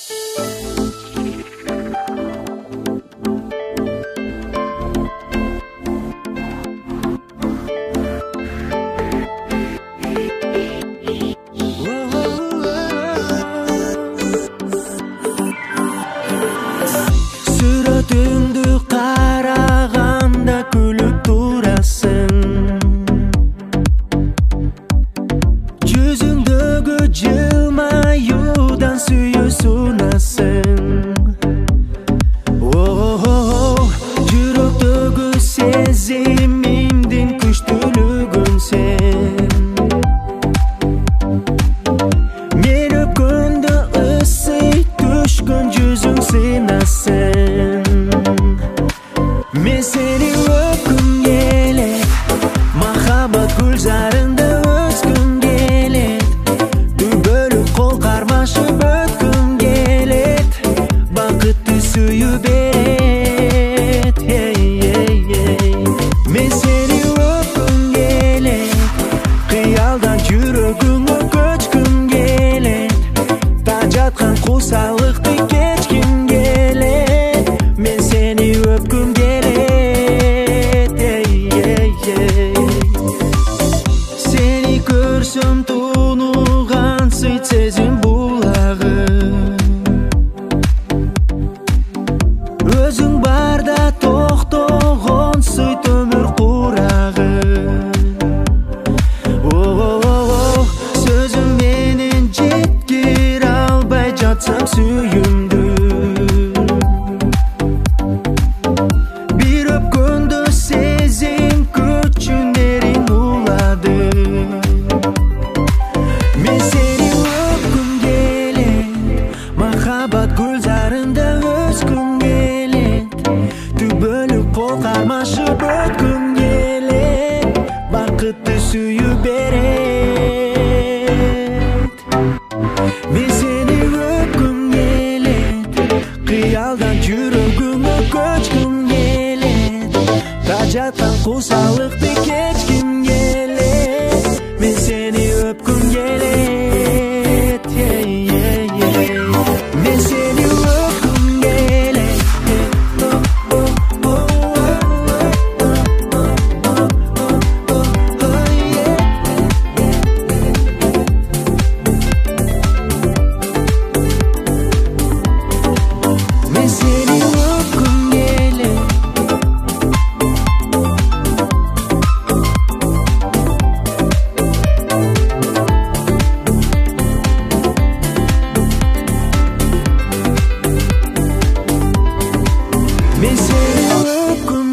Suratыңды қарағанда күліп тұрасың, жүзіңдегі жылмаюдан сүйі сунасың. Жүректегі сезімімдің күштілігін сен. Мен өкінді ысый түшкін жүзің сынасың. Мен сені өпкім келет, махаббат гүлзарында өскім келет, дүбөлүп қол қармашып өткім келет, бақытты сүйі берет. Мен сені өпкім келет, қиялдан жүрегіңе көчкім келет, та жатқан құсалықты кечкім келет. Мен сені өпкім келет. Сені көрсем тұнуған сый сезім бұлағы, өзің барда тоқтоғын сый өмір құрағы. Сөзім менен жеткір албай жатсам сүйімді, бір өпкөнді сезім күчүнерин улады. Мен сени өпкім келет, махаббат гүлзарында өскім келет, түбөлүп қол қармашып өткім келет, бақытты сүйі берет. Мен сени өпкім келет, қиялдан жүрегіңе көчкім келет, та жатқан құсалықты кечкім келет. Мен сени өпкім келет. Мен сени өпкім келет. Мен сени өпкім келет. Мен сени өпкім